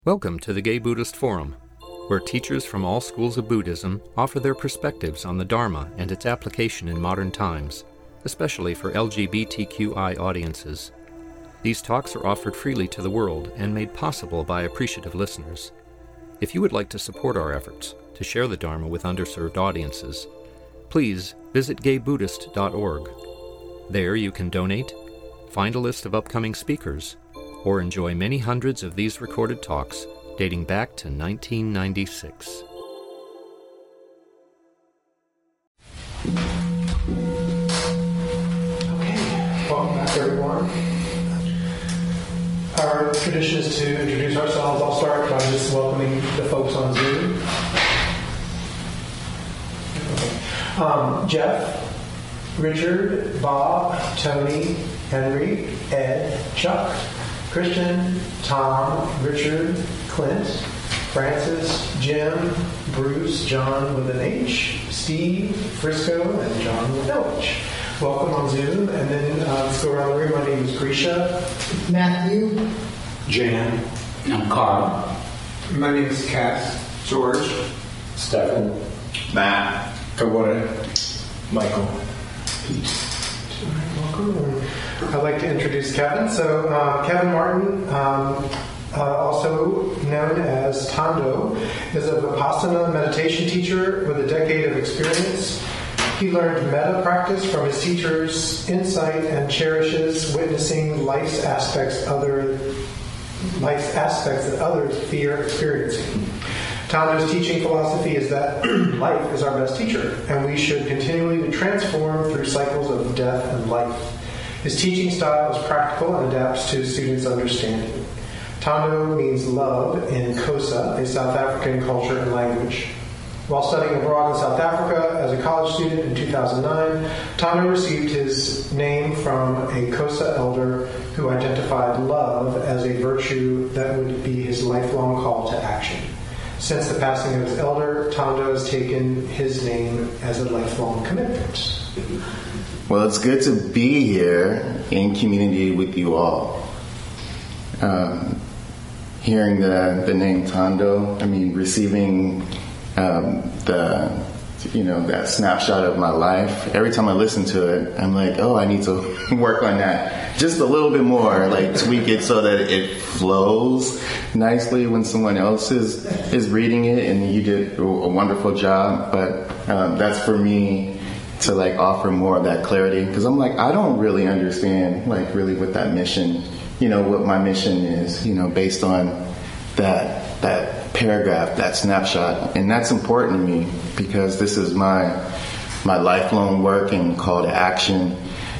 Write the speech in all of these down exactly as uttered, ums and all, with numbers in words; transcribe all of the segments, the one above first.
Welcome to the Gay Buddhist Forum, where teachers from all schools of Buddhism offer their perspectives on the Dharma and its application in modern times, especially for L G B T Q I audiences. These talks are offered freely to the world and made possible by appreciative listeners. If you would like to support our efforts to share the Dharma with underserved audiences, please visit gay buddhist dot org. There you can donate, find a list of upcoming speakers, or enjoy many hundreds of these recorded talks dating back to nineteen ninety-six. Okay, welcome back everyone. Our tradition is to introduce ourselves. I'll start by just welcoming the folks on Zoom. Okay. Um, Jeff, Richard, Bob, Tony, Henry, Ed, Chuck, Christian, Tom, Richard, Clint, Francis, Jim, Bruce, John with an H, Steve, Frisco, and John with no H. Welcome on Zoom. And then uh, let's go around the room. My name is Grisha. Matthew. Jan. I'm Carl. My name is Cass. George. Stephen. Matt. Kawada. Michael. Welcome. I'd like to introduce Kevin. So uh, Kevin Martin, um, uh, also known as Tondo, is a Vipassana meditation teacher with a decade of experience. He learned metta practice from his teacher's insight and cherishes witnessing life's aspects other life's aspects that others fear experiencing. Tondo's teaching philosophy is that life is our best teacher, and we should continually be transformed through cycles of death and life. His teaching style is practical and adapts to students' understanding. Tondo means love in Xhosa, a South African culture and language. While studying abroad in South Africa as a college student in two thousand nine, Tondo received his name from a Xhosa elder who identified love as a virtue that would be his lifelong call to action. Since the passing of his elder, Tondo has taken his name as a lifelong commitment. Well, it's good to be here in community with you all. Um, hearing the, the name Tondo, I mean, receiving um, the, you know, that snapshot of my life. Every time I listen to it, I'm like, oh, I need to work on that just a little bit more, like tweak it so that it flows nicely when someone else is, is reading it, and you did a wonderful job. But um, that's for me to like offer more of that clarity, because I'm like, I don't really understand like really what that mission, you know, what my mission is, you know, based on that that paragraph, that snapshot. And that's important to me because this is my my lifelong work and call to action.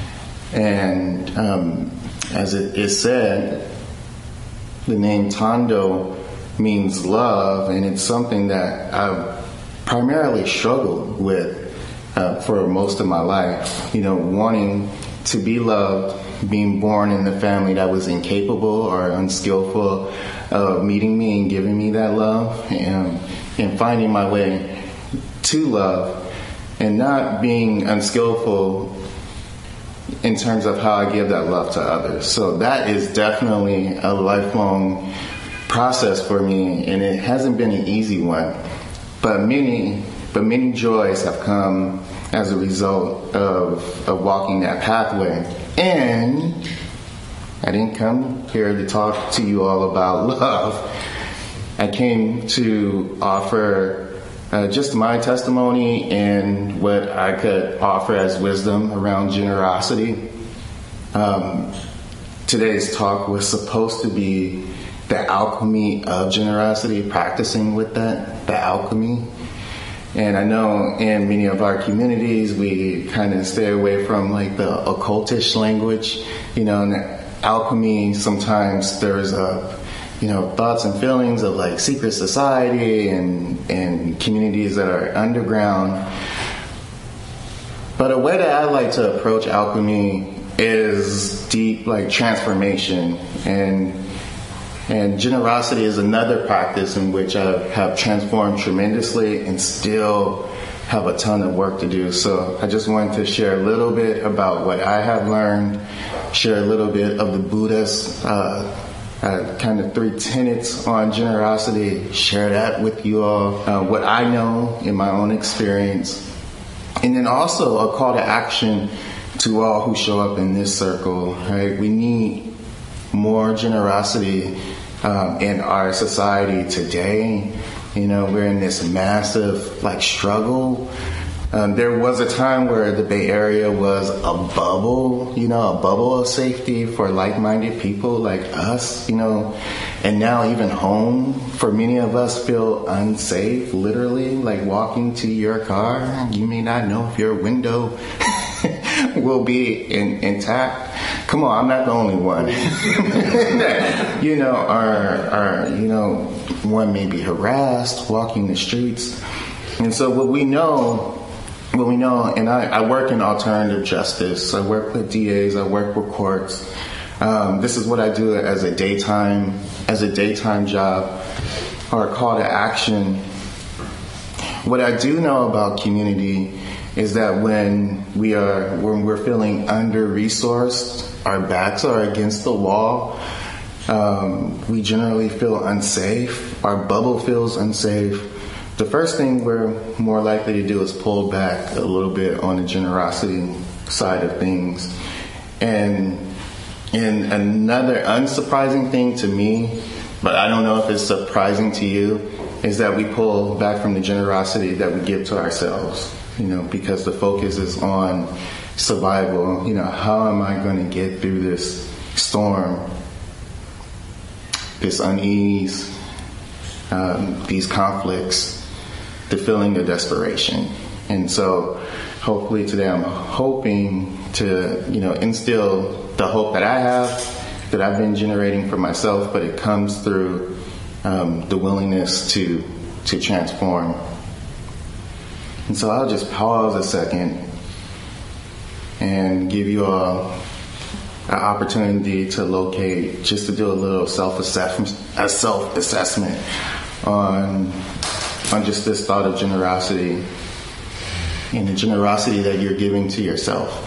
And um, as it is said, the name Tondo means love, and it's something that I've primarily struggled with Uh, for most of my life, you know, wanting to be loved, being born in the family that was incapable or unskillful of meeting me and giving me that love, and, and finding my way to love, and not being unskillful in terms of how I give that love to others. So that is definitely a lifelong process for me, and it hasn't been an easy one, but many But many joys have come as a result of, of walking that pathway. And I didn't come here to talk to you all about love. I came to offer uh, just my testimony and what I could offer as wisdom around generosity. Um, today's talk was supposed to be the alchemy of generosity, practicing with that, the alchemy. And I know in many of our communities, we kind of stay away from like the occultish language, you know, and alchemy sometimes there's a, you know, thoughts and feelings of like secret society and, and communities that are underground. But a way that I like to approach alchemy is deep, like transformation, and And generosity is another practice in which I have transformed tremendously and still have a ton of work to do. So I just wanted to share a little bit about what I have learned, share a little bit of the Buddha's uh, uh, kind of three tenets on generosity, share that with you all, uh, what I know in my own experience, and then also a call to action to all who show up in this circle, right? We need more generosity um, in our society today. You know, we're in this massive, like, struggle. Um, there was a time where the Bay Area was a bubble, you know, a bubble of safety for like-minded people like us, you know, and now even home, for many of us, feel unsafe, literally, like walking to your car. You may not know if your window will be in, intact. Come on, I'm not the only one. you know, our, our, you know, one may be harassed walking the streets. And so what we know, what we know, and I, I work in alternative justice. I work with D As, I work with courts. Um, this is what I do as a daytime, as a daytime job, or a call to action. What I do know about community is that when we are, when we're feeling under-resourced, our backs are against the wall, um, we generally feel unsafe, our bubble feels unsafe, the first thing we're more likely to do is pull back a little bit on the generosity side of things. And, and another unsurprising thing to me, but I don't know if it's surprising to you, is that we pull back from the generosity that we give to ourselves. You know, because the focus is on survival. You know, how am I going to get through this storm, this unease, um, these conflicts, the feeling of desperation. And so hopefully today I'm hoping to, you know, instill the hope that I have, that I've been generating for myself, but it comes through um, the willingness to to transform. And so I'll just pause a second and give you all an opportunity to locate, just to do a little self-assessment, a self-assessment on, on just this thought of generosity and the generosity that you're giving to yourself.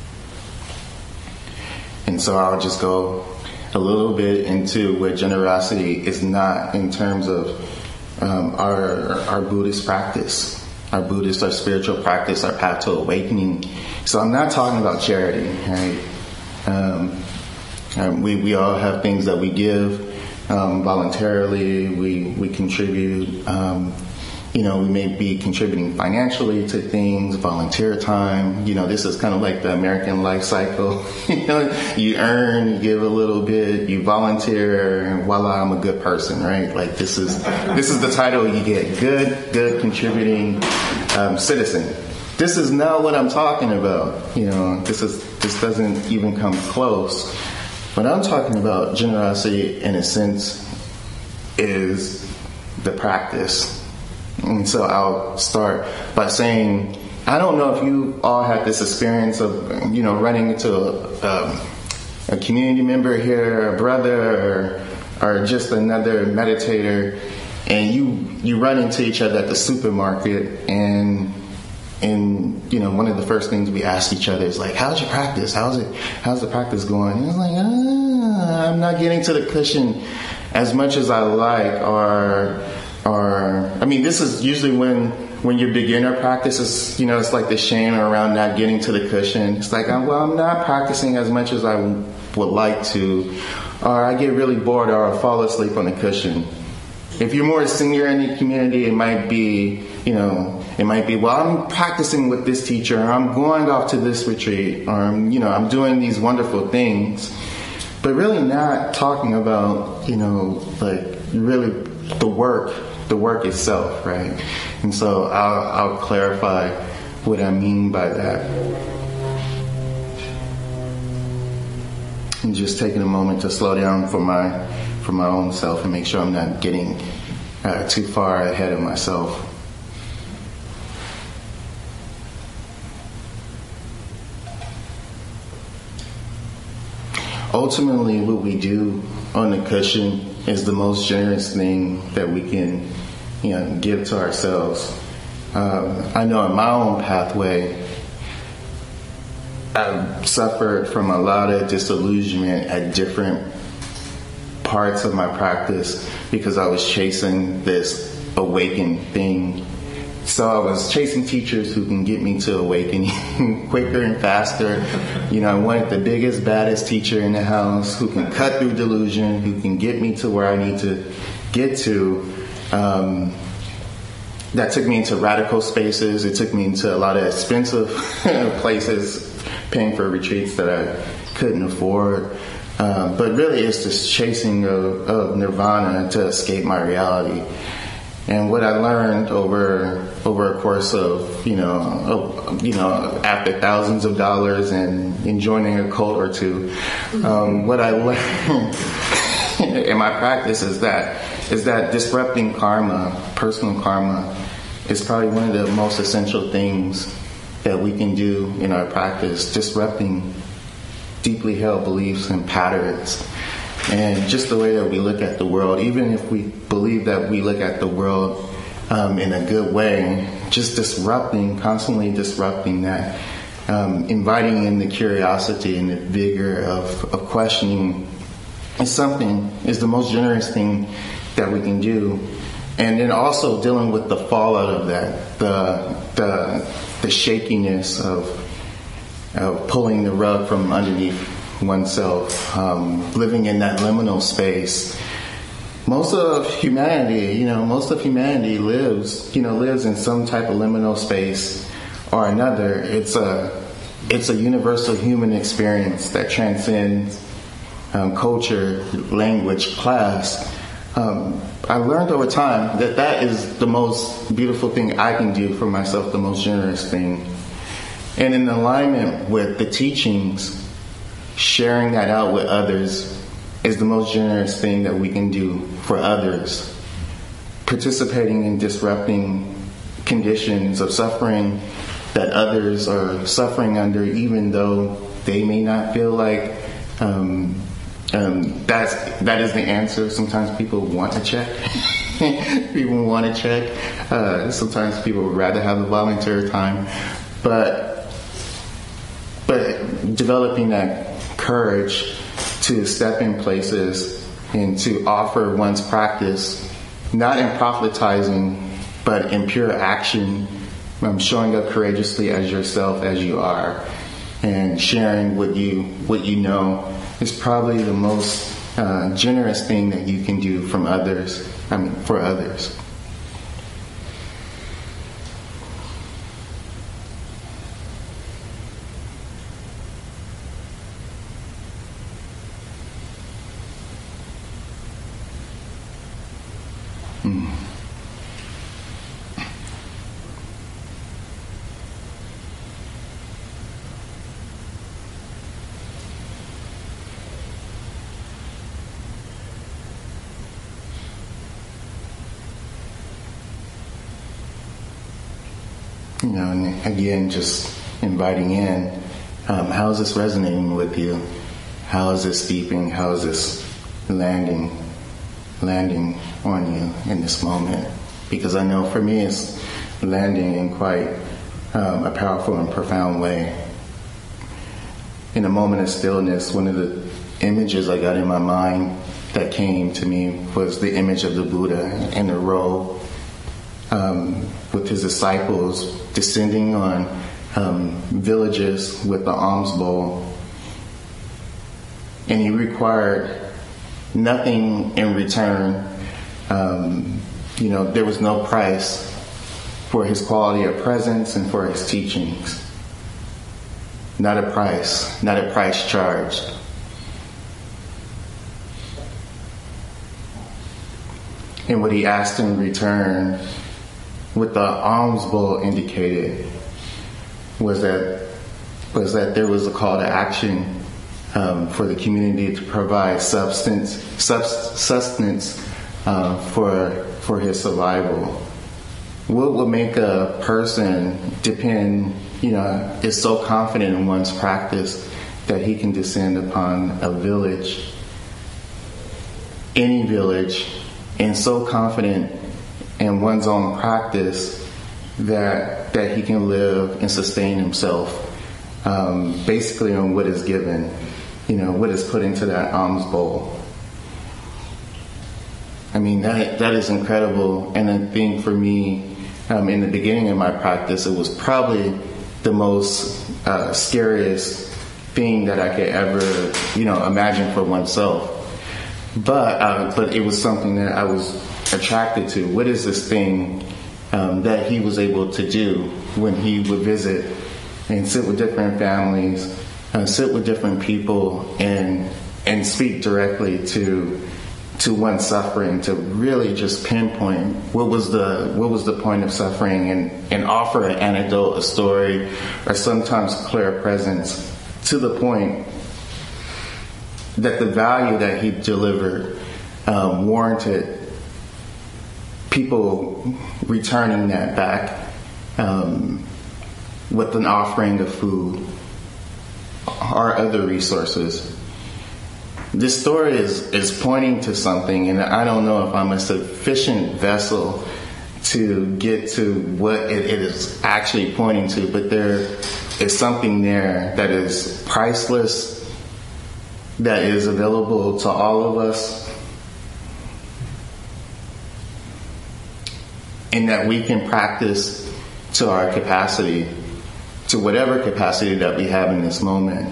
And so I'll just go a little bit into what generosity is not in terms of um, our our Buddhist practice. Our Buddhist, our spiritual practice, our path to awakening. So I'm not talking about charity, right? Um, um, we we all have things that we give um, voluntarily. We we contribute. Um, you know, we may be contributing financially to things, volunteer time. You know, this is kind of like the American life cycle. you know, you earn, you give a little bit, you volunteer, and voila, I'm a good person, right? Like this is this is the title you get: good, good, contributing um, citizen. This is not what I'm talking about. You know, this is this doesn't even come close. What I'm talking about, generosity, in a sense, is the practice. And so I'll start by saying, I don't know if you all had this experience of, you know, running into a, um, a community member here, a brother, or, or just another meditator, and you you run into each other at the supermarket, and and you know, one of the first things we ask each other is like, how's your practice? How's it? How's the practice going? And it's like, ah, I'm not getting to the cushion as much as I like, or or I mean, this is usually when when your beginner practices, you know, it's like the shame around not getting to the cushion. It's like, well, I'm not practicing as much as I would like to, or I get really bored, or I fall asleep on the cushion. If you're more senior in the community, it might be, you know, it might be, well, I'm practicing with this teacher, or I'm going off to this retreat, or I'm, you know, I'm doing these wonderful things, but really not talking about, you know, like really the work, the work itself, right? And so I'll, I'll clarify what I mean by that. And just taking a moment to slow down for my for my own self and make sure I'm not getting uh, too far ahead of myself. Ultimately, what we do on the cushion is the most generous thing that we can, you know, give to ourselves. Um, I know in my own pathway, I've suffered from a lot of disillusionment at different parts of my practice because I was chasing this awakened thing. So I was chasing teachers who can get me to awakening quicker and faster. You know, I wanted the biggest, baddest teacher in the house who can cut through delusion, who can get me to where I need to get to. Um, that took me into radical spaces. It took me into a lot of expensive places, paying for retreats that I couldn't afford. Uh, but really, it's this chasing of, of nirvana to escape my reality. And what I learned over over a course of, you know, of, you know, after thousands of dollars and in joining a cult or two, um, what I learned in my practice is that is that disrupting karma, personal karma, is probably one of the most essential things that we can do in our practice, disrupting deeply held beliefs and patterns. And just the way that we look at the world, even if we believe that we look at the world um, in a good way, just disrupting, constantly disrupting that, um, inviting in the curiosity and the vigor of, of questioning is something, is the most generous thing that we can do. And then also dealing with the fallout of that, the the, the shakiness of, of pulling the rug from underneath oneself, um, living in that liminal space. Most of humanity, you know, most of humanity lives, you know, lives in some type of liminal space or another. It's a, it's a universal human experience that transcends um, culture, language, class. Um, I learned over time that that is the most beautiful thing I can do for myself, the most generous thing. And in alignment with the teachings, sharing that out with others is the most generous thing that we can do for others. Participating in disrupting conditions of suffering that others are suffering under, even though they may not feel like um, um, that's that is the answer. Sometimes people want to check. People want to check. Uh, sometimes people would rather have the volunteer time, but but developing that courage to step in places and to offer one's practice, not in proselytizing, but in pure action, um, showing up courageously as yourself as you are, and sharing what you what you know is probably the most uh, generous thing that you can do from others. I mean, for others. You know, and again, just inviting in, um, how is this resonating with you? How is this deepening? How is this landing, landing on you in this moment? Because I know for me, it's landing in quite um, a powerful and profound way. In a moment of stillness, one of the images I got in my mind that came to me was the image of the Buddha in the robe, um, with his disciples descending on um, villages with the alms bowl. And he required nothing in return. Um, you know, there was no price for his quality of presence and for his teachings. Not a price, not a price charged. And what he asked in return, what the alms bowl indicated, was that was that there was a call to action um, for the community to provide substance, subs- sustenance uh, for for his survival. What would make a person depend, you know, is so confident in one's practice that he can descend upon a village, any village, and so confident in one's own practice that that he can live and sustain himself um, basically on what is given, you know, what is put into that alms bowl. I mean, that that is incredible. And I think for me, um, in the beginning of my practice, it was probably the most uh, scariest thing that I could ever, you know, imagine for oneself. But uh, but it was something that I was attracted to. What is this thing um, that he was able to do when he would visit and sit with different families, uh, sit with different people, and and speak directly to to one's suffering, to really just pinpoint what was the what was the point of suffering, and, and offer an anecdote, a story, or sometimes clear presence to the point that the value that he delivered um, warranted people returning that back um, with an offering of food or other resources. This story is, is pointing to something, and I don't know if I'm a sufficient vessel to get to what it, it is actually pointing to, but there is something there that is priceless, that is available to all of us, and that we can practice to our capacity, to whatever capacity that we have in this moment.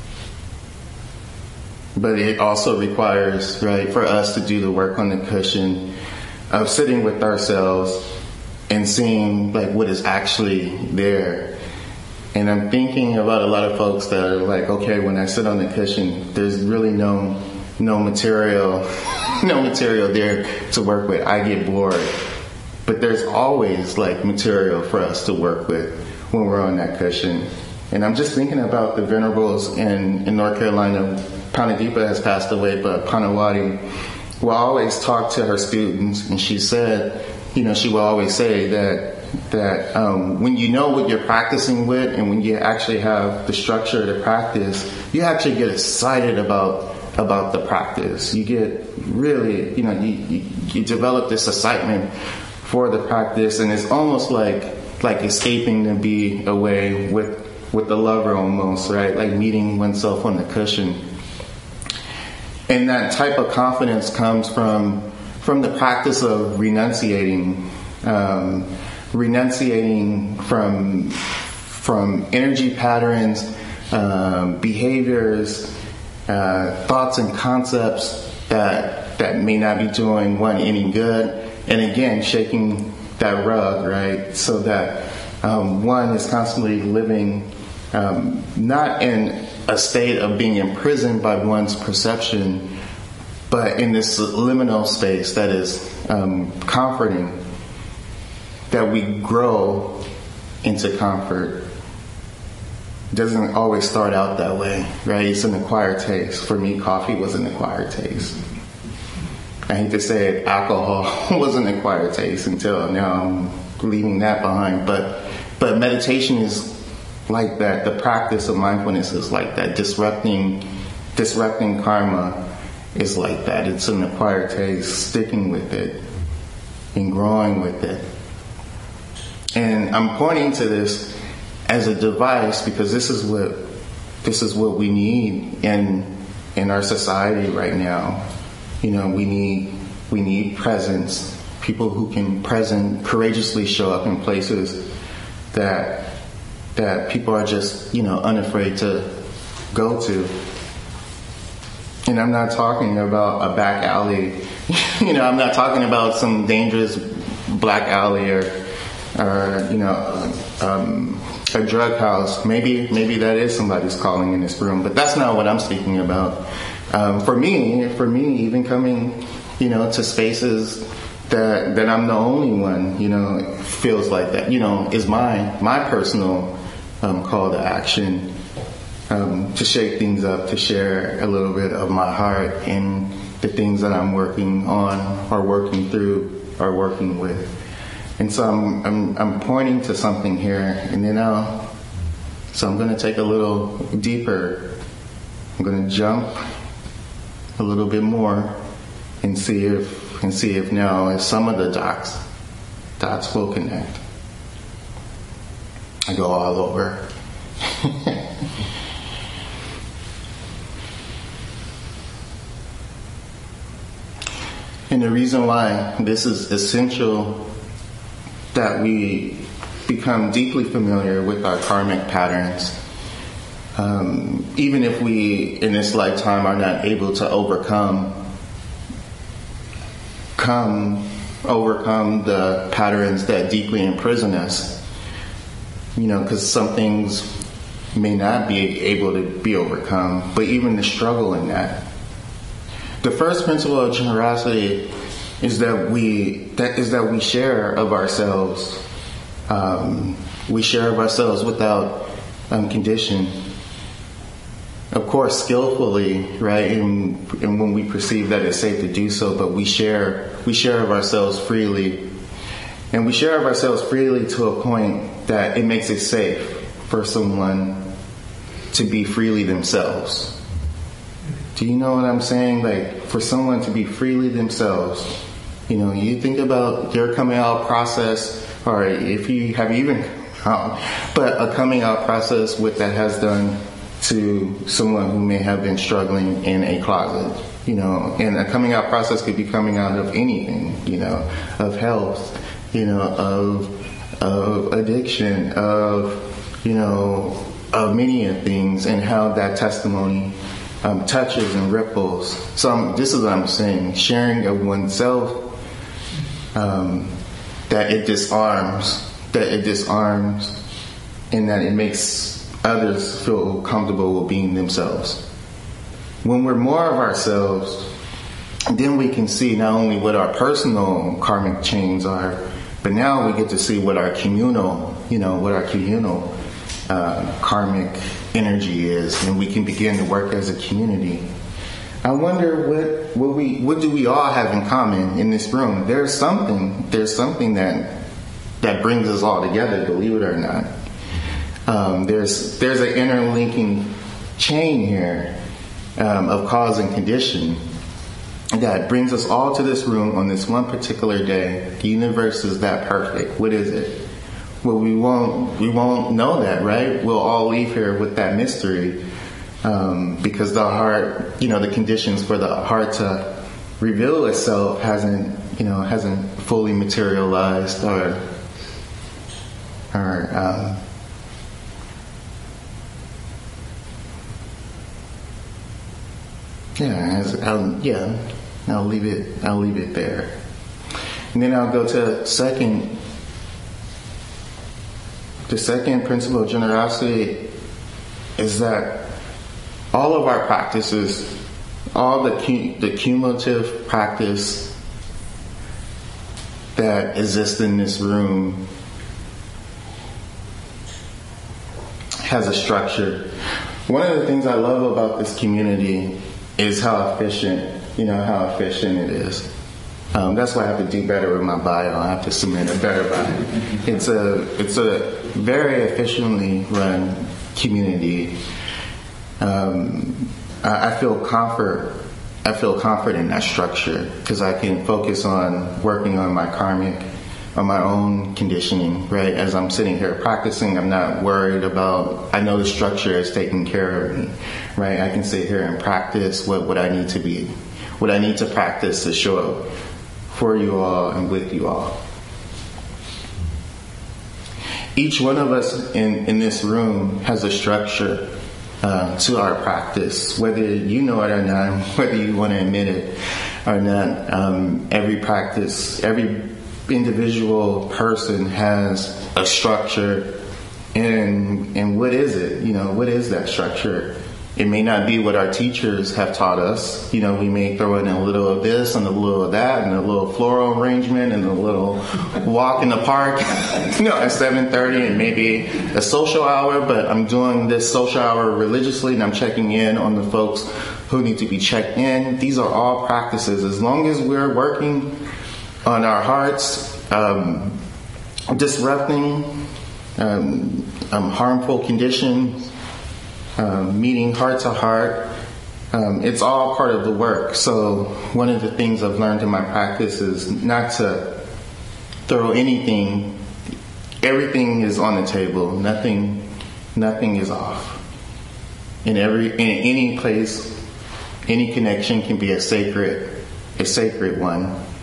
But it also requires, right, for us to do the work on the cushion of sitting with ourselves and seeing like what is actually there. And I'm thinking about a lot of folks that are like, okay, when I sit on the cushion, there's really no no material, no material there to work with. I get bored. But there's always like material for us to work with when we're on that cushion. And I'm just thinking about the venerables in, in North Carolina. Panadeepa has passed away, but Panawati will always talk to her students, and she said, you know, she will always say that that um, when you know what you're practicing with, and when you actually have the structure to practice, you actually get excited about about the practice. You get really, you know, you, you, you develop this excitement for the practice, and it's almost like like escaping to be away with with the lover almost, right? Like meeting oneself on the cushion. And that type of confidence comes from from the practice of renunciating, um, renunciating from from energy patterns, um, behaviors, uh, thoughts and concepts that that may not be doing one any good. And again, shaking that rug, right, so that um, one is constantly living um, not in a state of being imprisoned by one's perception, but in this liminal space that is um, comforting, that we grow into comfort. It doesn't always start out that way, right? It's an acquired taste. For me, coffee was an acquired taste. I hate to say it, alcohol was an acquired taste until now I'm leaving that behind. But but meditation is like that. The practice of mindfulness is like that. Disrupting disrupting karma is like that. It's an acquired taste, sticking with it and growing with it. And I'm pointing to this as a device because this is what this is what we need in in our society right now. You know, we need we need presence, people who can present courageously show up in places that that people are just, you know, unafraid to go to. And I'm not talking about a back alley. You know, I'm not talking about some dangerous black alley or or you know um, a drug house. Maybe maybe that is somebody's calling in this room, but that's not what I'm speaking about. Um, for me, for me, even coming, you know, to spaces that that I'm the only one, you know, feels like that, you know, is my my personal um, call to action, um, to shake things up, to share a little bit of my heart and the things that I'm working on or working through or working with. And so I'm I'm, I'm pointing to something here, and then I'll, so I'm going to take a little deeper. I'm going to jump a little bit more and see if and see if now if some of the dots dots will connect. I go all over. And the reason why this is essential that we become deeply familiar with our karmic patterns, um, even if we in this lifetime are not able to overcome come overcome the patterns that deeply imprison us, you know, because some things may not be able to be overcome, but even the struggle in that. The first principle of generosity is that we that is that we share of ourselves. Um, we share of ourselves without um, condition. Of course, skillfully, right? And, and when we perceive that it's safe to do so, but we share we share of ourselves freely, and we share of ourselves freely to a point that it makes it safe for someone to be freely themselves. Do you know what I'm saying? Like, for someone to be freely themselves, you know, you think about your coming out process, or if you have even come out, but a coming out process with that has done to someone who may have been struggling in a closet, you know, and a coming out process could be coming out of anything, you know, of health, you know, of, of addiction, of, you know, of many of things, and how that testimony um, touches and ripples. So I'm, this is what I'm saying, sharing of oneself, um, that it disarms, that it disarms, and that it makes others feel comfortable with being themselves. When we're more of ourselves, then we can see not only what our personal karmic chains are, but now we get to see what our communal, you know, what our communal uh, karmic energy is, and we can begin to work as a community. I wonder what what we what do we all have in common in this room? There's something. There's something that that brings us all together. Believe it or not, um, there's there's an interlinking chain here um, of cause and condition that brings us all to this room on this one particular day. The universe is that perfect. What is it? Well, we won't we won't know that, right? We'll all leave here with that mystery. Um, because the heart, you know, the conditions for the heart to reveal itself hasn't, you know, hasn't fully materialized, or, or, um, yeah, as, I'll, yeah, I'll leave it, I'll leave it there, and then I'll go to second. The second principle of generosity is that all of our practices, all the cu- the cumulative practice that exists in this room has a structure. One of the things I love about this community is how efficient, you know, how efficient it is. Um, that's why I have to do better with my bio. I have to submit a better bio. It's a it's a very efficiently run community. Um, I, I feel comfort. I feel comfort in that structure because I can focus on working on my karmic, on my own conditioning. Right, as I'm sitting here practicing, I'm not worried about. I know the structure is taking care of me. Right, I can sit here and practice what, what I need to be, what I need to practice to show up for you all and with you all. Each one of us in, in this room has a structure uh, to our practice, whether you know it or not, whether you want to admit it or not. Um, every practice, every individual person has a structure, and and what is it? You know, what is that structure? It may not be what our teachers have taught us. You know, we may throw in a little of this and a little of that and a little floral arrangement and a little walk in the park, you know, at seven thirty and maybe a social hour, but I'm doing this social hour religiously and I'm checking in on the folks who need to be checked in. These are all practices. As long as we're working on our hearts, um, disrupting um, um, harmful conditions, Um, meeting heart to heart, um, it's all part of the work. So one of the things I've learned in my practice is not to throw anything. Everything is on the table. Nothing, nothing is off. In every, in any place, any connection can be a sacred, a sacred one.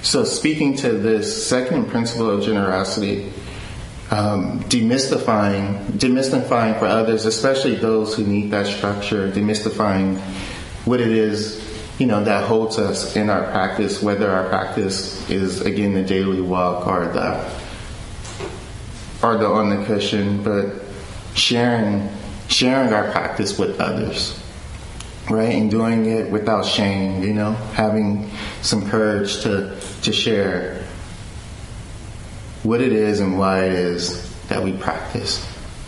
So speaking to this second principle of generosity, um, demystifying, demystifying for others, especially those who need that structure, demystifying what it is, you know, that holds us in our practice, whether our practice is, again, the daily walk or the, or the on the cushion, but sharing, sharing our practice with others. Right, and doing it without shame, you know, having some courage to to share what it is and why it is that we practice.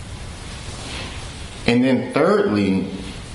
And then thirdly,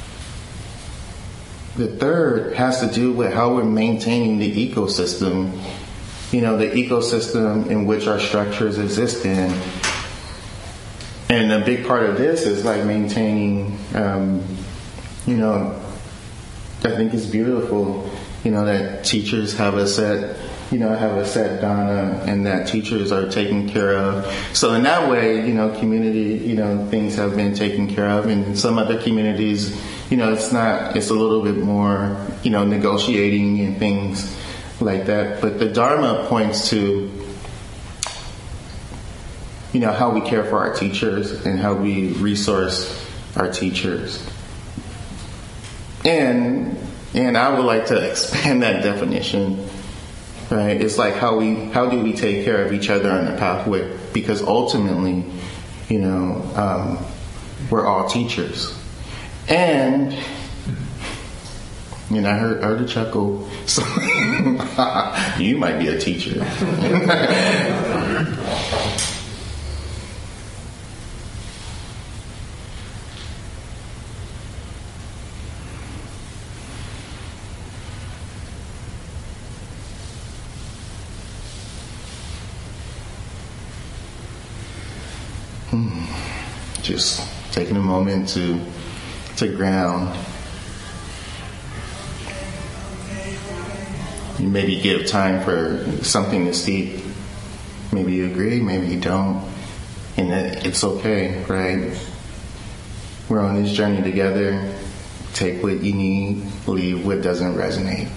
the third has to do with how we're maintaining the ecosystem, you know, the ecosystem in which our structures exist in. And a big part of this is like maintaining, um, you know, I think it's beautiful, you know, that teachers have a set, you know, have a set dana, and that teachers are taken care of. So in that way, you know, community, you know, things have been taken care of. And in some other communities, you know, it's not, it's a little bit more, you know, negotiating and things like that. But the Dharma points to, you know, how we care for our teachers and how we resource our teachers. And and I would like to expand that definition, right? It's like how we how do we take care of each other on the pathway? Because ultimately, you know, um, we're all teachers. And you know, I heard, I heard a chuckle. So you might be a teacher. Just taking a moment to to ground. You maybe give time for something to steep. Maybe you agree, maybe you don't. And it's okay, right? We're on this journey together. Take what you need, leave what doesn't resonate.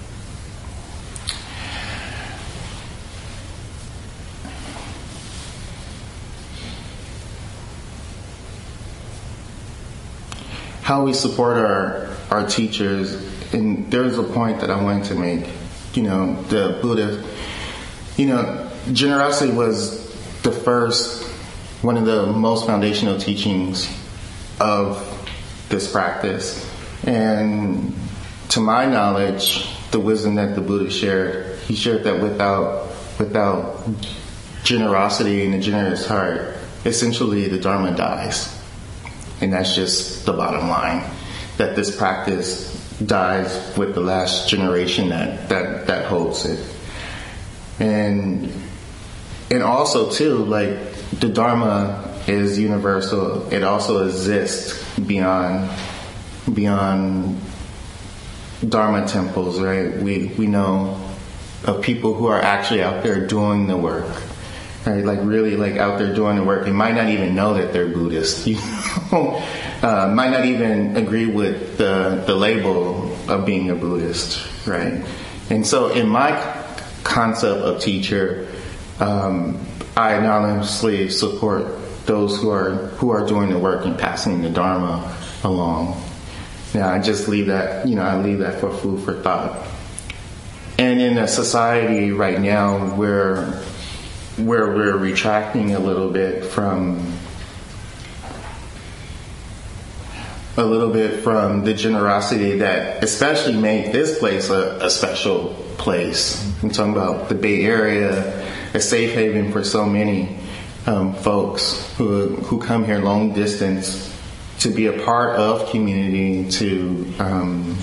How we support our, our teachers, and there's a point that I wanted to make. You know, the Buddha, you know, generosity was the first, one of the most foundational teachings of this practice. And to my knowledge, the wisdom that the Buddha shared, he shared that without without generosity and a generous heart, essentially the Dharma dies. And that's just the bottom line, that this practice dies with the last generation that, that, that holds it. And and also, too, like, the Dharma is universal. It also exists beyond beyond Dharma temples, right? We, we know of people who are actually out there doing the work. Right, like really like out there doing the work. They might not even know that they're Buddhist, you know, uh, might not even agree with the, the label of being a Buddhist, right? And so in my concept of teacher, um, I anonymously support those who are who are doing the work and passing the Dharma along. Now I just leave that, you know, I leave that for food for thought. And in a society right now where where we're retracting a little bit from a little bit from the generosity that especially made this place a, a special place. I'm talking about the Bay Area, a safe haven for so many um, folks who who come here long distance to be a part of community, to um,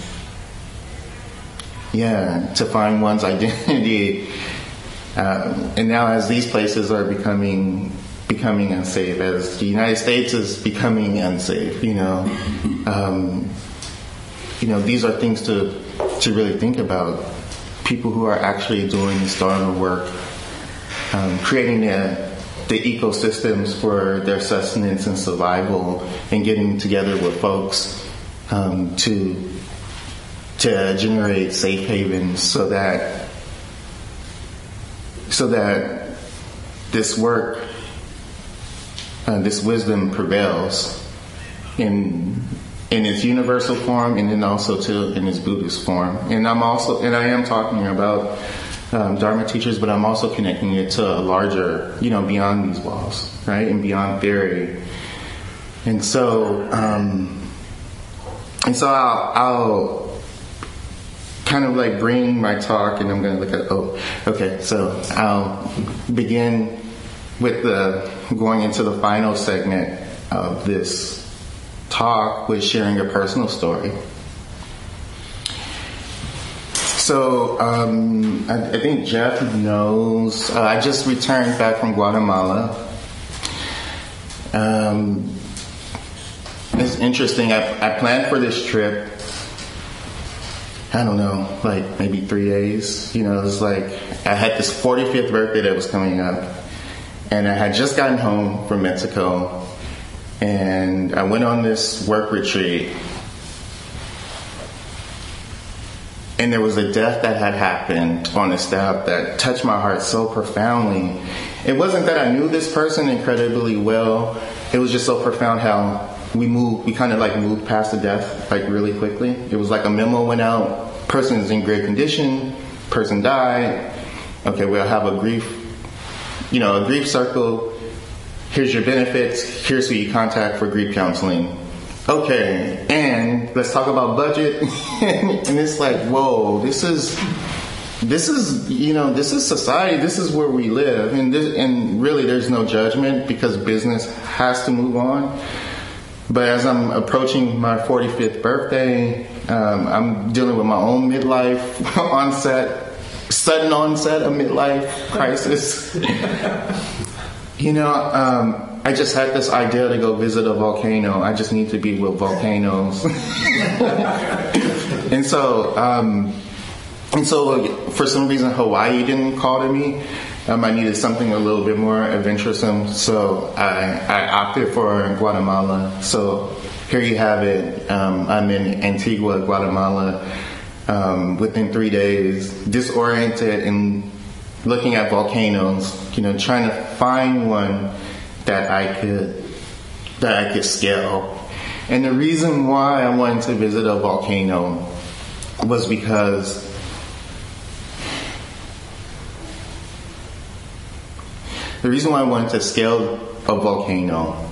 yeah, to find one's identity. Um, and now, as these places are becoming becoming unsafe, as the United States is becoming unsafe, you know, um, you know, these are things to to really think about. People who are actually doing this Dharma work, um, creating the the ecosystems for their sustenance and survival, and getting together with folks um, to to generate safe havens so that so that this work, uh, this wisdom prevails in in its universal form, and then also too in its Buddhist form. And I'm also, and I am talking about um, Dharma teachers, but I'm also connecting it to a larger, you know, beyond these walls, right, and beyond theory. And so, um, and so I'll, I'll kind of like bring my talk, and I'm going to look at, oh, okay, so I'll begin with the, going into the final segment of this talk with sharing a personal story. So um, I, I think Jeff knows, uh, I just returned back from Guatemala. Um, it's interesting, I, I planned for this trip, I don't know, like maybe three days. You know, it was like, I had this forty-fifth birthday that was coming up, and I had just gotten home from Mexico, and I went on this work retreat, and there was a death that had happened on the staff that touched my heart so profoundly. It wasn't that I knew this person incredibly well, it was just so profound how we moved, we kind of like moved past the death like really quickly. It was like a memo went out, person is in grave condition, person died, okay, we'll have a grief, you know, a grief circle. Here's your benefits. Here's who you contact for grief counseling. Okay, and let's talk about budget. And it's like, whoa, this is, this is, you know, this is society. This is where we live, and this, and really, there's no judgment because business has to move on. But as I'm approaching my forty-fifth birthday, um, I'm dealing with my own midlife onset, sudden onset of midlife crisis. You know, um, I just had this idea to go visit a volcano. I just need to be with volcanoes. and so, um, and so, for some reason, Hawaii didn't call to me. Um, I needed something a little bit more adventuresome, so I, I opted for Guatemala. So here you have it. Um, I'm in Antigua, Guatemala. Um, within three days, disoriented and looking at volcanoes, you know, trying to find one that I could that I could scale. And the reason why I wanted to visit a volcano was because the reason why I wanted to scale a volcano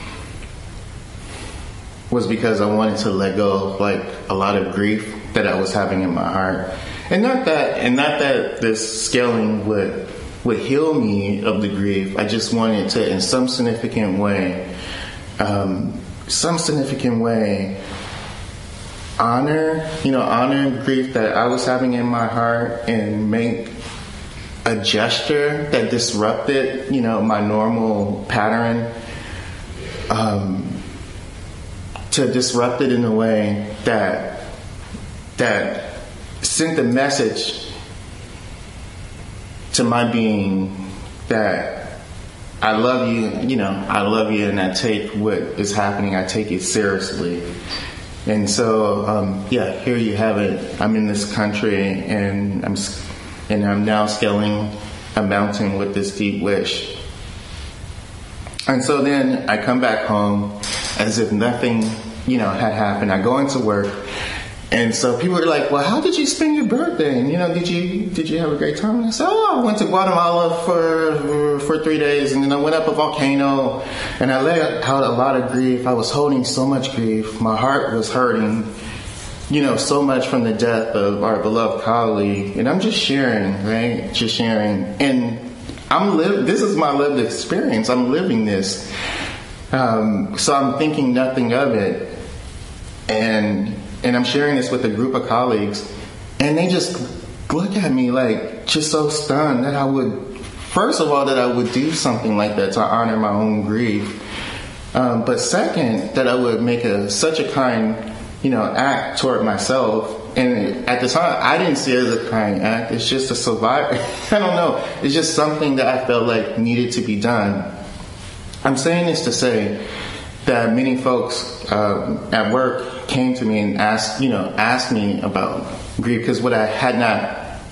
was because I wanted to let go of like a lot of grief that I was having in my heart. And not that, and not that this scaling would would heal me of the grief. I just wanted to, in some significant way, um, some significant way, honor, you know, honor grief that I was having in my heart, and make a gesture that disrupted, you know, my normal pattern, um, to disrupt it in a way that that. sent a message to my being that I love you, you know, I love you, and I take what is happening, I take it seriously. And so, um, yeah, here you have it. I'm in this country, and I'm and I'm now scaling a mountain with this deep wish. And so then I come back home as if nothing, you know, had happened. I go into work. And so people are like, well, how did you spend your birthday? And, you know, did you did you have a great time? And I said, oh, I went to Guatemala for for three days, and then I went up a volcano, and I let out a lot of grief. I was holding so much grief. My heart was hurting, you know, so much from the death of our beloved colleague. And I'm just sharing, right? Just sharing. And I'm live. This is my lived experience. I'm living this. Um, so I'm thinking nothing of it. And... And I'm sharing this with a group of colleagues, and they just look at me like just so stunned that I would, first of all, that I would do something like that to honor my own grief. Um, but second, that I would make a such a kind, you know, act toward myself. And at the time, I didn't see it as a kind act. It's just a survivor. I don't know. It's just something that I felt like needed to be done. I'm saying this to say that many folks um, at work came to me and asked, you know, asked me about grief, because what I had not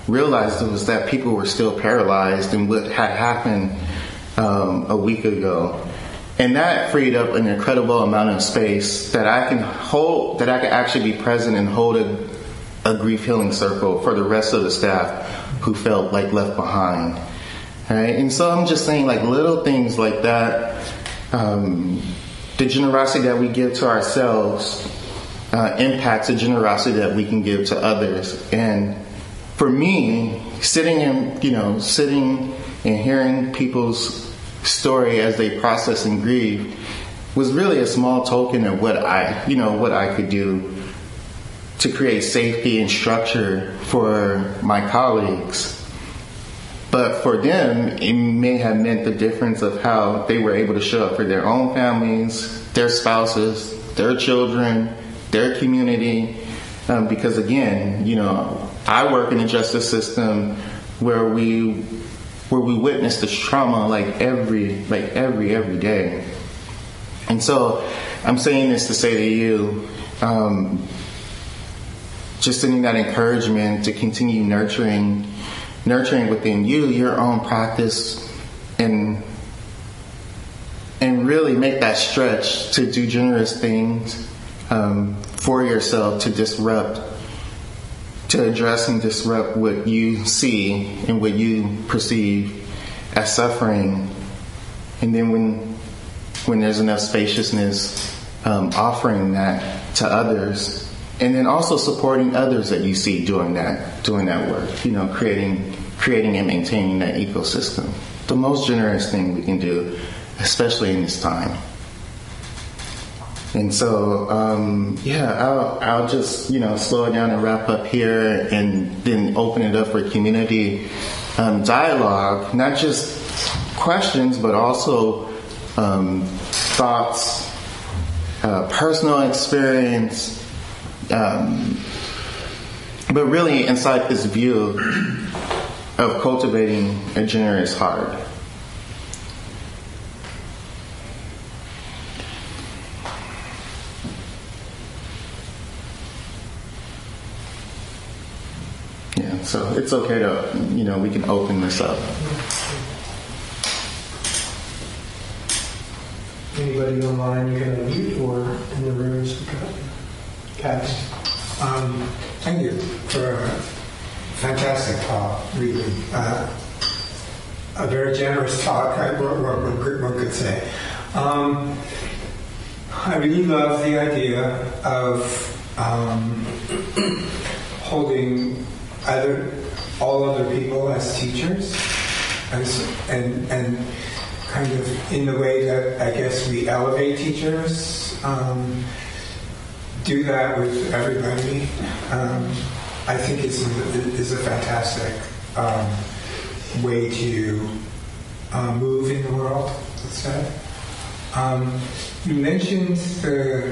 realized was that people were still paralyzed in what had happened um, a week ago. And that freed up an incredible amount of space that I can hold, that I can actually be present and hold a, a grief healing circle for the rest of the staff who felt like left behind. Right? And so I'm just saying, like, little things like that, um, the generosity that we give to ourselves uh, impacts the generosity that we can give to others. And for me, sitting and, you know, sitting and hearing people's story as they process and grieve was really a small token of what I, you know, what I could do to create safety and structure for my colleagues. But for them, it may have meant the difference of how they were able to show up for their own families, their spouses, their children, their community. Um, because again, you know, I work in a justice system where we where we witness this trauma like every like every every day. And so I'm saying this to say to you, um, just sending that encouragement to continue nurturing nurturing within you your own practice, and and really make that stretch to do generous things um, for yourself, to disrupt to address and disrupt what you see and what you perceive as suffering. And then when when there's enough spaciousness, um, offering that to others, and then also supporting others that you see doing that doing that work, you know, creating creating and maintaining that ecosystem. The most generous thing we can do, especially in this time. And so, um, yeah, I'll, I'll just, you know, slow it down and wrap up here, and then open it up for community um, dialogue, not just questions, but also um, thoughts, uh, personal experience, um, but really inside this view of cultivating a generous heart. Yeah, so it's okay to, you know, we can open this up. Anybody online you can unmute, or in the room speak up? Cass? Um, thank you for a fantastic talk, really. Uh, a very generous talk, I, what, what one, could, one could say. Um, I really love the idea of um, holding other, all other people as teachers, as, and, and kind of in the way that I guess we elevate teachers. Um, do that with everybody. Um, I think it's a, is a fantastic um, way to uh, move in the world, let's say. Um, you mentioned the,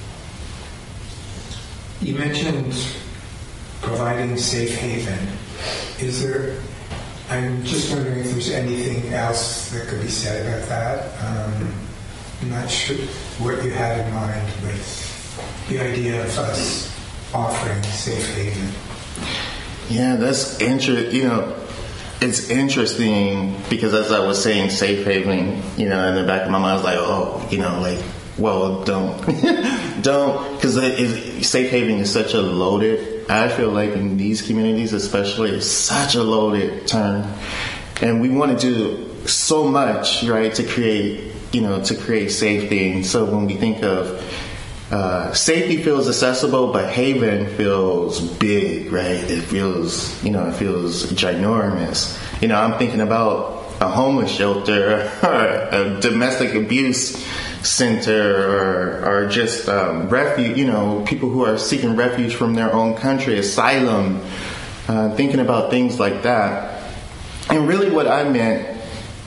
you mentioned providing safe haven. Is there, I'm just wondering if there's anything else that could be said about that. Um, I'm not sure what you had in mind with the idea of us offering safe haven. Yeah, that's inter- you know, it's interesting because as I was saying safe haven, you know, in the back of my mind I was like, oh, you know, like, well, don't, don't, because safe haven is such a loaded, I feel like in these communities especially, it's such a loaded term. And we want to do so much, right, to create, you know, to create safety. And so when we think of Uh, safety feels accessible, but haven feels big, right? It feels, you know, it feels ginormous. You know, I'm thinking about a homeless shelter or a domestic abuse center, or, or just um, refuge, you know, people who are seeking refuge from their own country, asylum, uh, thinking about things like that. And really what I meant,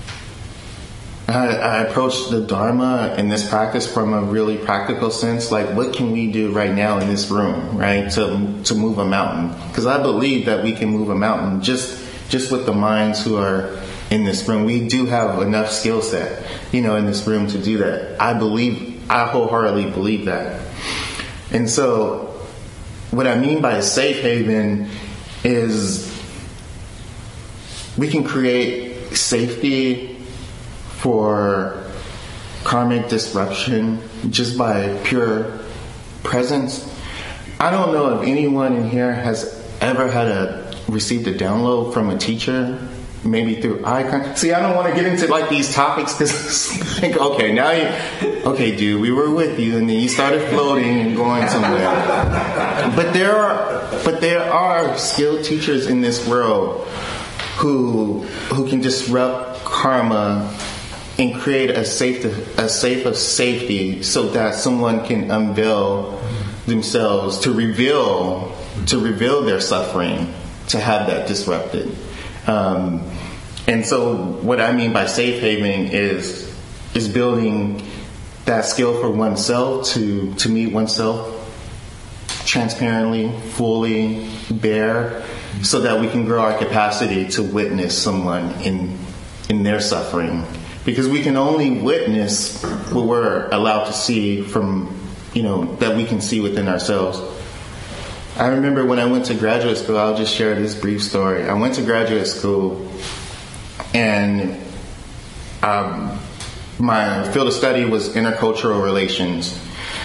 I, I approached the Dharma and this practice from a really practical sense. Like, what can we do right now in this room, right, to to move a mountain? Because I believe that we can move a mountain just just with the minds who are in this room. We do have enough skill set, you know, in this room to do that. I believe, I wholeheartedly believe that. And so, what I mean by a safe haven is we can create safety for karmic disruption just by pure presence. I don't know if anyone in here has ever had a received a download from a teacher, maybe through eye contact. See, I don't want to get into like these topics because it's like, okay, now you, okay, dude, we were with you, and then you started floating and going somewhere. But there are, but there are skilled teachers in this world who who can disrupt karma and create a safe a safe of safety so that someone can unveil themselves to reveal to reveal their suffering, to have that disrupted. Um, and so what I mean by safe havening is is building that skill for oneself to, to meet oneself transparently, fully, bare, so that we can grow our capacity to witness someone in in their suffering. Because we can only witness what we're allowed to see from, you know, that we can see within ourselves. I remember when I went to graduate school, I'll just share this brief story. I went to graduate school, and um, my field of study was intercultural relations.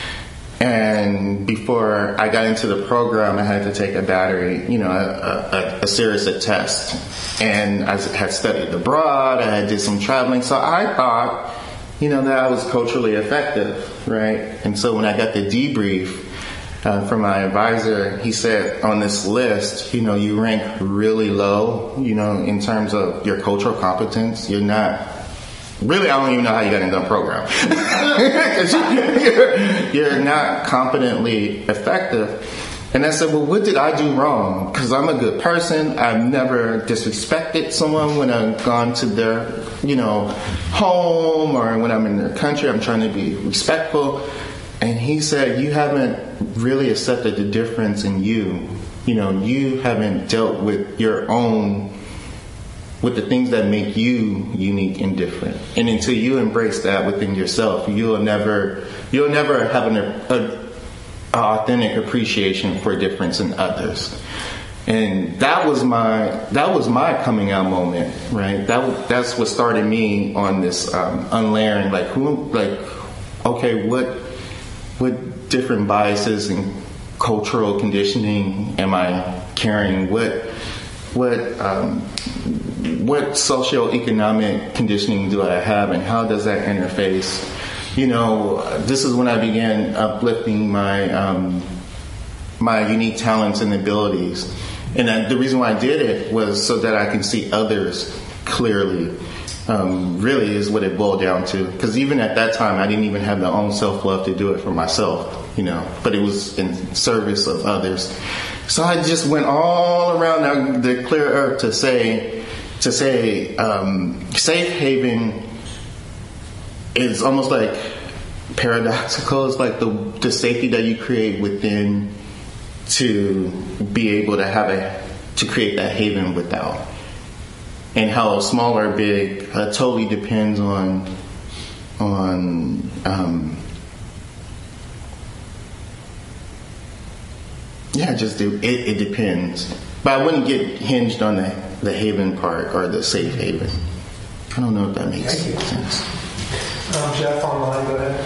And before I got into the program, I had to take a battery, you know, a, a, a series of tests. And I had studied abroad, I had did some traveling, so I thought, you know, that I was culturally effective, right? And so when I got the debrief uh, from my advisor, he said on this list, you know, you rank really low, you know, in terms of your cultural competence. You're not, really, I don't even know how you got into the program. Because you're, you're not competently effective. And I said, well, what did I do wrong? Because I'm a good person. I've never disrespected someone when I've gone to their, you know, home, or when I'm in their country. I'm trying to be respectful. And he said, you haven't really accepted the difference in you. You know, you haven't dealt with your own, with the things that make you unique and different. And until you embrace that within yourself, you'll never, you'll never have an, a, authentic appreciation for difference in others. And that was my that was my coming out moment, right? That that's what started me on this um, unlayering. Like who, like okay, what what different biases and cultural conditioning am I carrying? What what um, what socioeconomic conditioning do I have, and how does that interface? You know, this is when I began uplifting my um, my unique talents and abilities. And I, the reason why I did it was so that I can see others clearly, um, really is what it boiled down to. Because even at that time, I didn't even have the own self-love to do it for myself, you know, but it was in service of others. So I just went all around the clear earth to say, to say um, safe haven is almost like paradoxical. It's like the the safety that you create within to be able to have a to create that haven without, and how small or big uh, totally depends on on um, yeah, just it, it depends. But I wouldn't get hinged on the the haven part or the safe haven. I don't know if that makes sense. Um, Jeff, online, go ahead.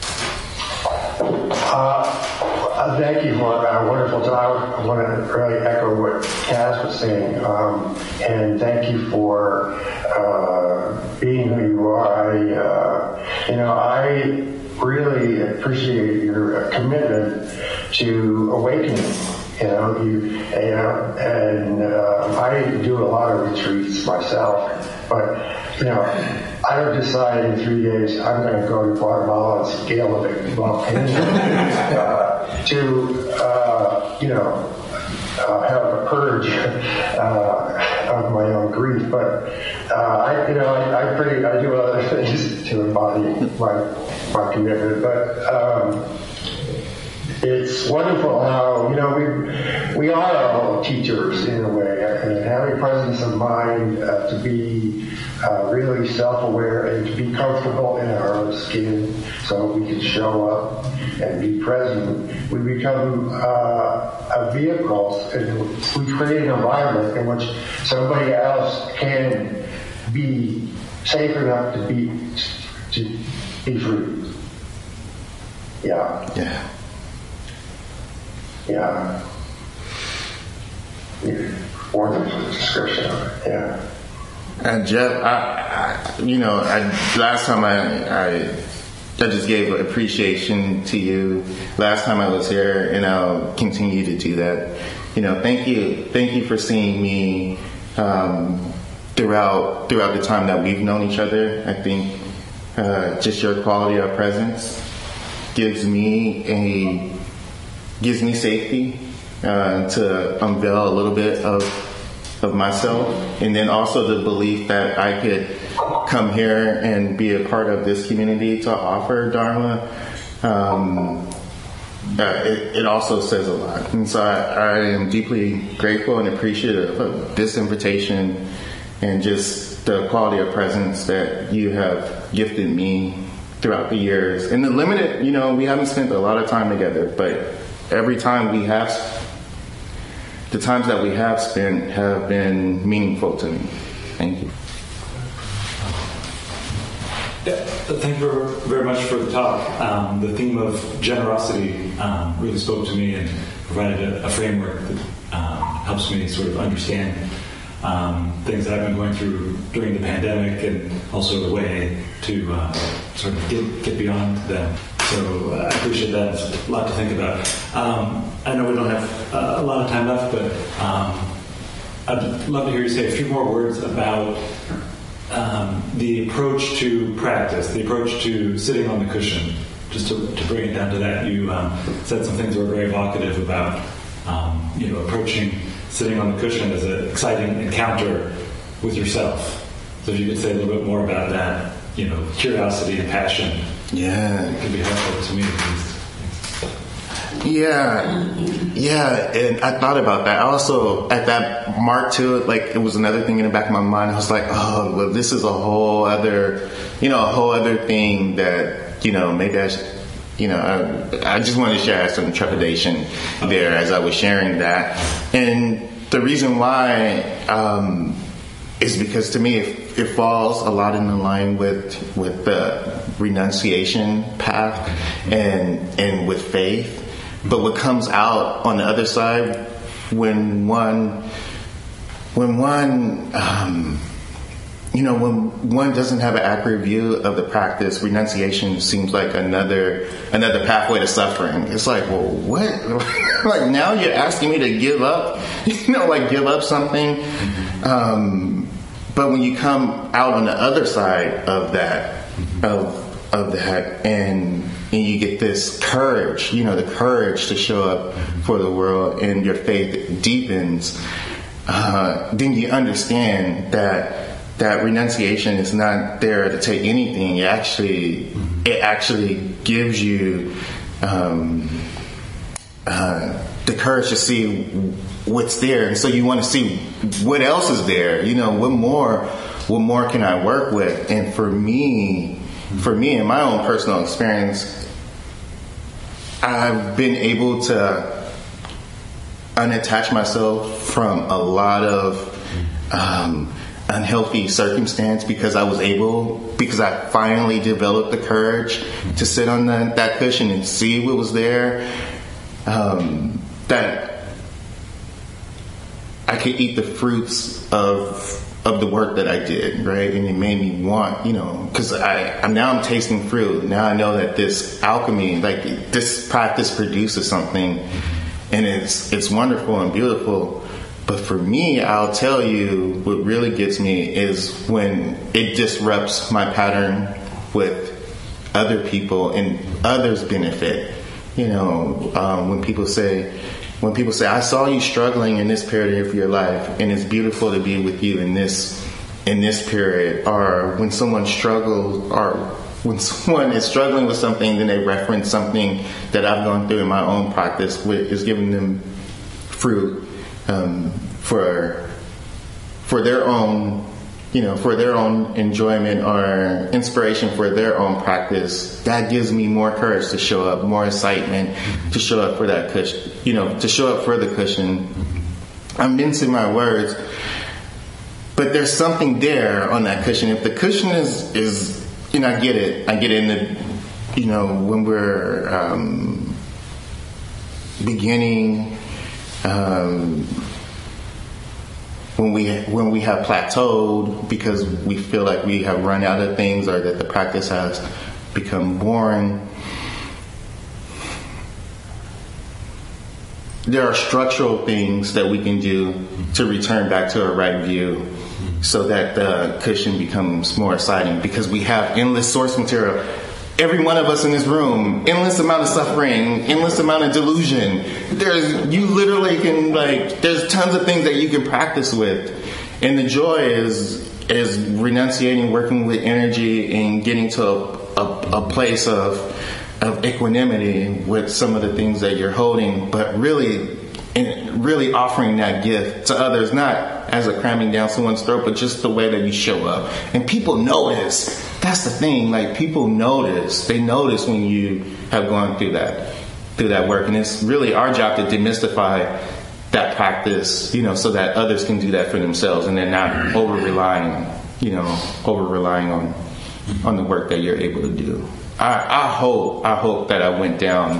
Uh, thank you for a wonderful talk. I want to really echo what Kaz was saying, um, and thank you for uh, being who you are. I, uh, you know, I really appreciate your commitment to awakening. You know, you, you know, and uh, I do a lot of retreats myself, but you know, I've decided in three days I'm going to go to Guatemala and scale the volcano uh, to, uh, you know, uh, have a purge uh, of my own grief. But uh, I, you know, I, I pretty, I do other things to embody my my commitment. But um, it's wonderful how, you know, we we are all teachers in a way, and having presence of mind uh, to be uh, really self-aware and to be comfortable in our own skin so we can show up and be present. We become uh, a vehicle, and we create an environment in which somebody else can be safe enough to be to be free. Yeah. Yeah. Yeah. Yeah. Wonderful description of it. Yeah. And Jeff, I, I you know, I, last time I, I, I just gave appreciation to you. Last time I was here, and I'll continue to do that. You know, thank you, thank you for seeing me um, throughout throughout the time that we've known each other. I think uh, just your quality of presence gives me a gives me safety uh, to unveil a little bit of of myself, and then also the belief that I could come here and be a part of this community to offer Dharma. Um, uh, it, it also says a lot, and so I, I am deeply grateful and appreciative of this invitation and just the quality of presence that you have gifted me throughout the years. And the limited, you know, we haven't spent a lot of time together, but every time we have, the times that we have spent have been meaningful to me. Thank you. Yeah, thank you very much for the talk. Um, the theme of generosity um, really spoke to me and provided a, a framework that um, helps me sort of understand um, things that I've been going through during the pandemic, and also a way to uh, sort of get, get beyond them. So uh, I appreciate that. It's a lot to think about. Um, I know we don't have uh, a lot of time left, but um, I'd love to hear you say a few more words about um, the approach to practice, the approach to sitting on the cushion. Just to, to bring it down to that, you um, said some things that were very evocative about um, you know, approaching sitting on the cushion as an exciting encounter with yourself. So if you could say a little bit more about that, you know, curiosity and passion. Yeah. It could be helpful to me at least. Yeah, yeah, and I thought about that. I also, at that mark to it, like, it was another thing in the back of my mind. I was like, oh, well, this is a whole other, you know, a whole other thing that, you know, maybe I should, you know, I, I just wanted to share some trepidation there as I was sharing that. And the reason why um, is because, to me, it, it falls a lot in line with with the renunciation path and and with faith. But what comes out on the other side when one, when one, um, you know, when one doesn't have an accurate view of the practice, renunciation seems like another another pathway to suffering. It's like, well, what? Like, now you're asking me to give up, you know, like give up something. Um, but when you come out on the other side of that, of of that, and and you get this courage, you know, the courage to show up for the world, and your faith deepens, uh, then you understand that that renunciation is not there to take anything. It actually, it actually gives you um, uh, the courage to see what's there, and so you want to see what else is there. You know, what more, what more can I work with? And for me, for me, in my own personal experience, I've been able to unattach myself from a lot of um, unhealthy circumstance because I was able, because I finally developed the courage to sit on the, that cushion and see what was there. Um, that I could eat the fruits of of the work that I did, right? And it made me want, you know, because I, I'm now I'm tasting fruit. Now I know that this alchemy, like this practice produces something, and it's it's wonderful and beautiful. But for me, I'll tell you, what really gets me is when it disrupts my pattern with other people and others benefit. You know, um, when people say, When people say, I saw you struggling in this period of your life, and it's beautiful to be with you in this in this period, or when someone struggles, or when someone is struggling with something, then they reference something that I've gone through in my own practice, which is giving them fruit um, for for their own, you know, for their own enjoyment or inspiration for their own practice, that gives me more courage to show up, more excitement to show up for that cushion, you know, to show up for the cushion. I'm mincing my words, but there's something there on that cushion. If the cushion is, is you know, I get it. I get it in the, you know, when we're um, beginning, um, when we when we have plateaued because we feel like we have run out of things or that the practice has become boring. There are structural things that we can do to return back to a right view so that the cushion becomes more exciting, because we have endless source material. Every one of us in this room, endless amount of suffering, endless amount of delusion. There's, you literally can, like, there's tons of things that you can practice with. And the joy is is renunciating, working with energy, and getting to a, a, a place of of equanimity with some of the things that you're holding, but really, and really offering that gift to others, not as a cramming down someone's throat, but just the way that you show up. And people notice. That's the thing. Like, people notice. They notice when you have gone through that, through that work. And it's really our job to demystify that practice, you know, so that others can do that for themselves, and they're not over relying, you know, over relying on, on the work that you're able to do. I, I hope, I hope that I went down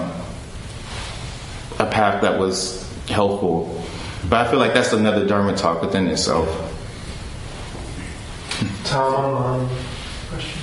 a path that was helpful, but I feel like that's another Dharma talk within itself. Tom, um, question.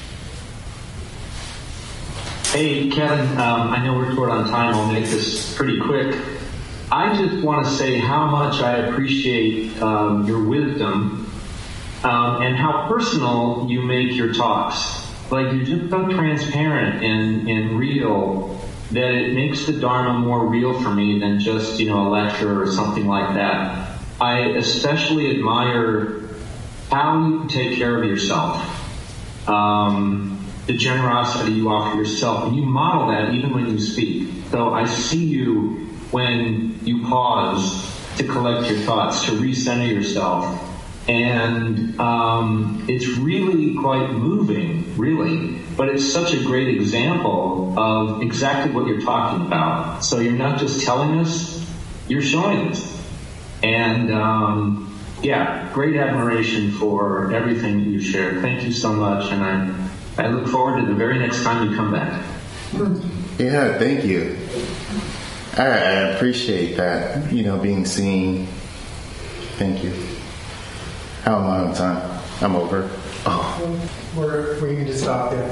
Hey, Kevin, um, I know we're short on time. I'll make this pretty quick. I just want to say how much I appreciate um, your wisdom um, and how personal you make your talks. Like, you're just so transparent and, and real that it makes the Dharma more real for me than just, you know, a lecture or something like that. I especially admire how you take care of yourself, um, the generosity you offer yourself, and you model that even when you speak. So I see you when you pause to collect your thoughts, to recenter yourself. And um, it's really quite moving, really. But it's such a great example of exactly what you're talking about. So you're not just telling us, you're showing us. And um, yeah, great admiration for everything that you shared. Thank you so much. And I, I look forward to the very next time you come back. Yeah, thank you. I, I appreciate that, you know, being seen. Thank you. How am I on time? I'm over. Oh. We're, we need to stop there.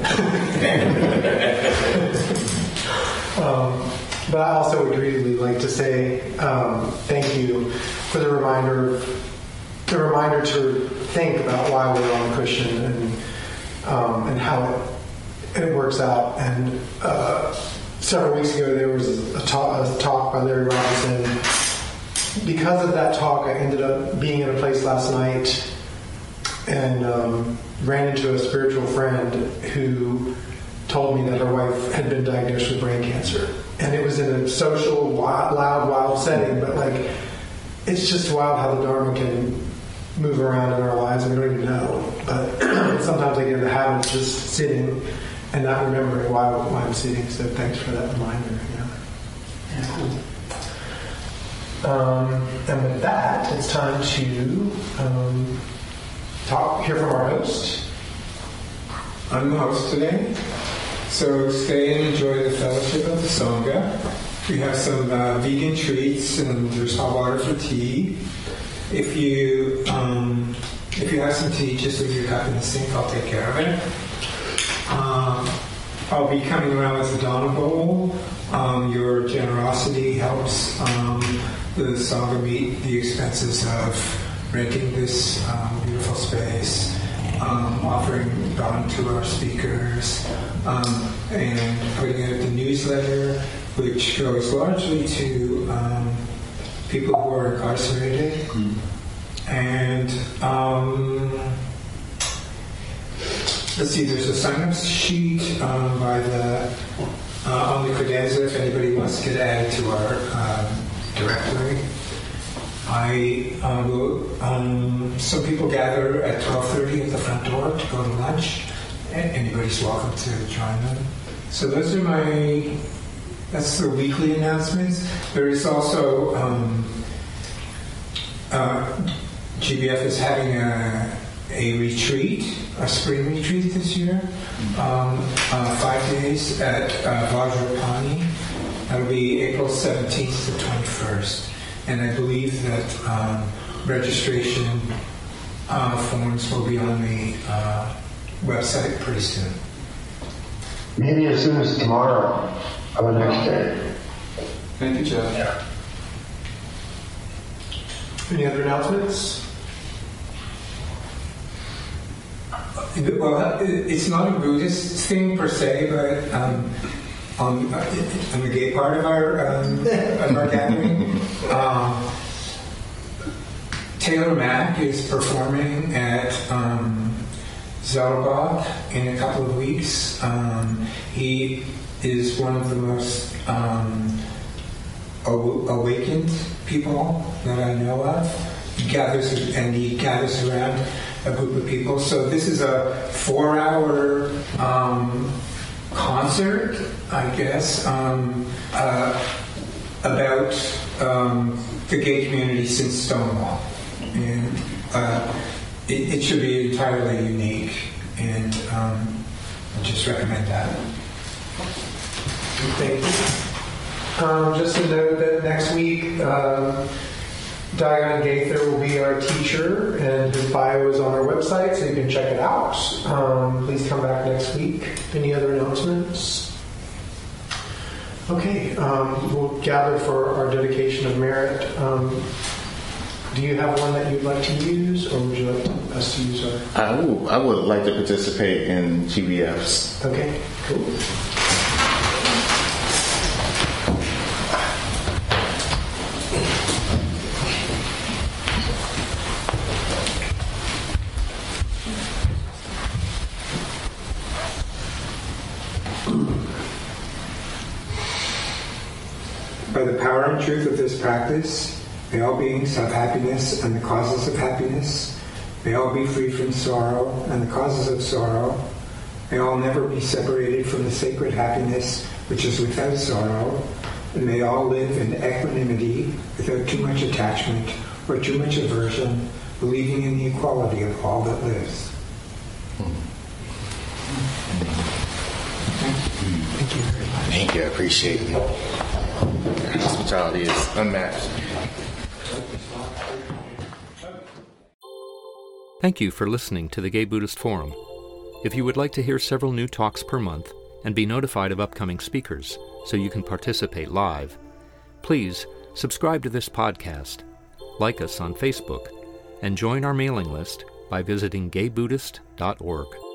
um, but I also would really like to say um, thank you for the reminder, the reminder to think about why we're on the cushion and um, and how it, it works out. And uh, several weeks ago, there was a talk, a talk by Larry Robinson. Because of that talk, I ended up being in a place last night and um, ran into a spiritual friend who told me that her wife had been diagnosed with brain cancer. And it was in a social, wild, loud, wild setting, but like, it's just wild how the Dharma can move around in our lives, and we don't even know. But sometimes I get in the habit of just sitting and not remembering why, why I'm sitting. So thanks for that reminder. Yeah. Yeah, cool. Um, and with that, it's time to um, talk, hear from our host. I'm the host today, so stay and enjoy the fellowship of the Sangha. We have some uh, vegan treats and there's hot water for tea. If you um, if you have some tea, just leave your cup in the sink. I'll take care of it. Um, I'll be coming around with a Dana bowl. Um, your generosity helps um, the Sangha meet the expenses of renting this um, beautiful space, um, offering Dana to our speakers, um, and putting out the newsletter, which goes largely to um, people who are incarcerated. Mm. And um, let's see, there's a sign-up sheet um, by the uh, on the credenza if anybody wants to get added to our um, directory. I uh, will um, Um, some people gather at twelve thirty at the front door to go to lunch. Anybody's welcome to join them. So those are my, that's the weekly announcements. There is also, um, uh, G B F is having a, a retreat, a spring retreat this year, um, uh, five days at uh, Vajrapani. That'll be April seventeenth to twenty-first. And I believe that um, registration uh, forms will be on the uh, website pretty soon. Maybe as soon as tomorrow or the next day. Thank you, Jeff. Yeah. Any other announcements? Well, it's not a Buddhist thing per se, but um, on, on the gay part of our um, of our gathering, um, Taylor Mack is performing at um, Zalbach in a couple of weeks. Um, he is one of the most um, aw- awakened people that I know of. He gathers and he gathers around a group of people. So this is a four-hour um, concert, I guess, um, uh, about um, the gay community since Stonewall, and uh, it, it should be entirely unique. And um, I just recommend that. Thank you. Um, just to note that next week, um, Diane Gaither will be our teacher, and his bio is on our website, so you can check it out. Um, please come back next week. Any other announcements? Okay, um, we'll gather for our dedication of merit. Um, do you have one that you'd like to use, or would you like to, us to use our... I would, I would like to participate in G B Fs. Okay, cool. By the power and truth of this practice, may all beings have happiness and the causes of happiness. May all be free from sorrow and the causes of sorrow. May all never be separated from the sacred happiness which is without sorrow. And may all live in equanimity without too much attachment or too much aversion, believing in the equality of all that lives. Thank you very much. Thank you, I appreciate it. Hospitality is unmatched. Thank you for listening to the Gay Buddhist Forum. If you would like to hear several new talks per month and be notified of upcoming speakers so you can participate live, please subscribe to this podcast, like us on Facebook, and join our mailing list by visiting gay buddhist dot org.